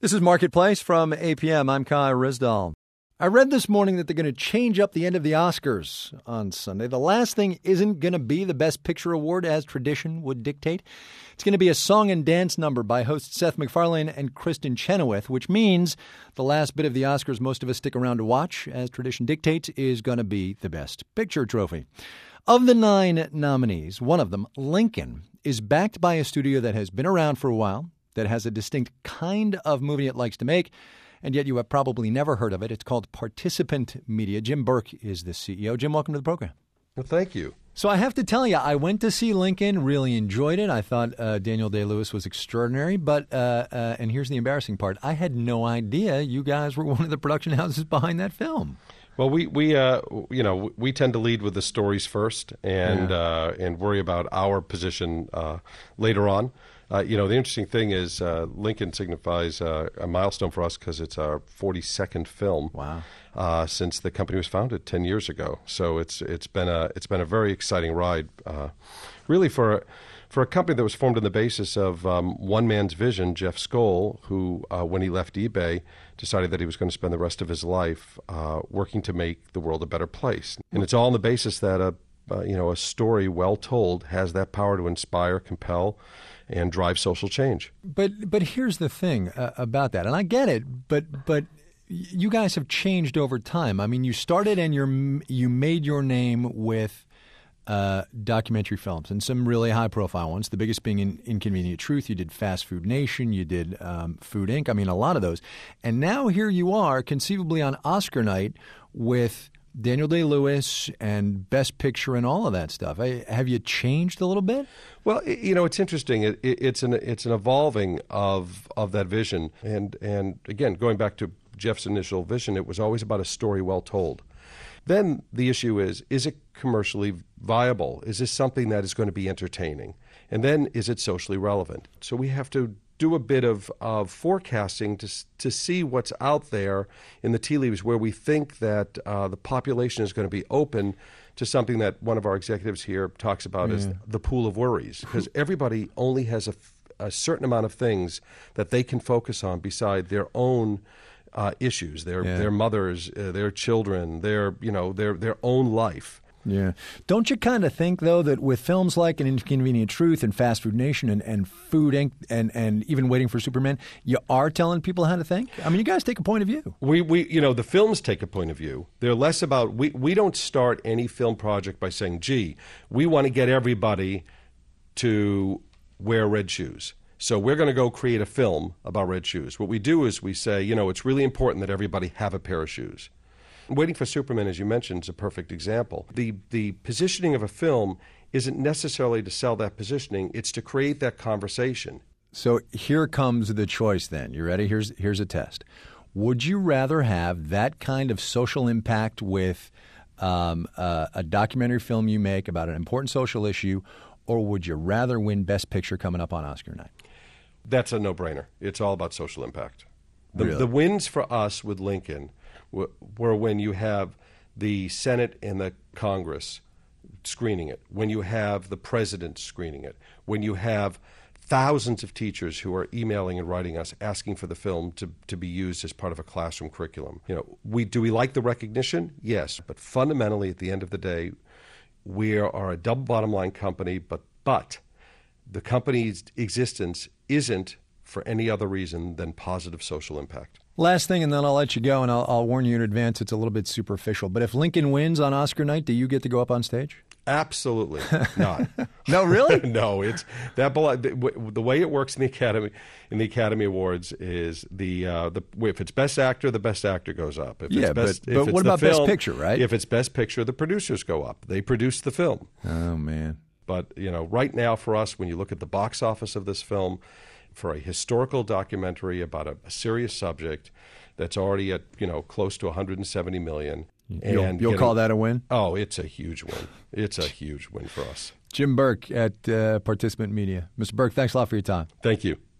This is Marketplace from APM. I'm Kai Risdall. I read this morning that they're going to change up the end of the Oscars on Sunday. The last thing isn't going to be the Best Picture award as tradition would dictate. It's going to be a song and dance number by hosts Seth MacFarlane and Kristen Chenoweth, which means the last bit of the Oscars most of us stick around to watch, as tradition dictates, is going to be the Best Picture trophy. Of the 9 nominees, one of them, Lincoln, is backed by a studio that has been around for a while, that has a distinct kind of movie it likes to make, and yet you have probably never heard of it. It's called Participant Media. Jim Burke is the CEO. Jim, welcome to the program. Well, thank you. So I have to tell you, I went to see Lincoln, really enjoyed it. I thought Daniel Day-Lewis was extraordinary, but and here's the embarrassing part. I had no idea you guys were one of the production houses behind that film. Well, we tend to lead with the stories first and worry about our position later on. The interesting thing is Lincoln signifies a milestone for us because it's our 42nd film. Wow. Since the company was founded 10 years ago. So it's been a very exciting ride, really for a company that was formed on the basis of one man's vision, Jeff Skoll, who when he left eBay decided that he was going to spend the rest of his life working to make the world a better place. And it's all on the basis that a story well told has that power to inspire, compel, and drive social change. But here's the thing about that, and I get it, but you guys have changed over time. I mean, you started and you made your name with documentary films, and some really high-profile ones, the biggest being Inconvenient Truth. You did Fast Food Nation. You did Food Inc. I mean, a lot of those. And now here you are, conceivably on Oscar night, with Daniel Day-Lewis and Best Picture and all of that stuff. Have you changed a little bit? Well, it's interesting. It's an evolving of that vision. And again, going back to Jeff's initial vision, it was always about a story well told. Then the issue is it commercially viable? Is this something that is going to be entertaining? And then is it socially relevant? So we have to do a bit of forecasting to see what's out there in the tea leaves where we think that the population is going to be open to something that one of our executives here talks about as the pool of worries. Because everybody only has a certain amount of things that they can focus on beside their own issues, their mothers, their children, their own life. Yeah. Don't you kind of think, though, that with films like An Inconvenient Truth and Fast Food Nation and Food Inc. and even Waiting for Superman, you are telling people how to think? I mean, you guys take a point of view. We the films take a point of view. They're less about, we don't start any film project by saying, gee, we want to get everybody to wear red shoes, so we're going to go create a film about red shoes. What we do is we say, it's really important that everybody have a pair of shoes. Waiting for Superman, as you mentioned, is a perfect example. The positioning of a film isn't necessarily to sell that positioning. It's to create that conversation. So here comes the choice then. You ready? Here's a test. Would you rather have that kind of social impact with a documentary film you make about an important social issue, or would you rather win Best Picture coming up on Oscar night? That's a no-brainer. It's all about social impact. Really? The wins for us with Lincoln were when you have the Senate and the Congress screening it, when you have the president screening it, when you have thousands of teachers who are emailing and writing us asking for the film to be used as part of a classroom curriculum. Do we like the recognition? Yes. But fundamentally, at the end of the day, we are a double bottom line company, but the company's existence isn't for any other reason than positive social impact. Last thing, and then I'll let you go, and I'll warn you in advance, it's a little bit superficial. But if Lincoln wins on Oscar night, do you get to go up on stage? Absolutely not. No, really? No, it's that. The way it works in the Academy Awards is if it's Best Actor, the Best Actor goes up. If but what about Best Picture, right? If it's Best Picture, the producers go up. They produce the film. Oh man! But right now for us, when you look at the box office of this film, for a historical documentary about a serious subject that's already at close to 170 million. And you'll call that a win? Oh, it's a huge win. It's a huge win for us. Jim Burke at Participant Media. Mr. Burke, thanks a lot for your time. Thank you.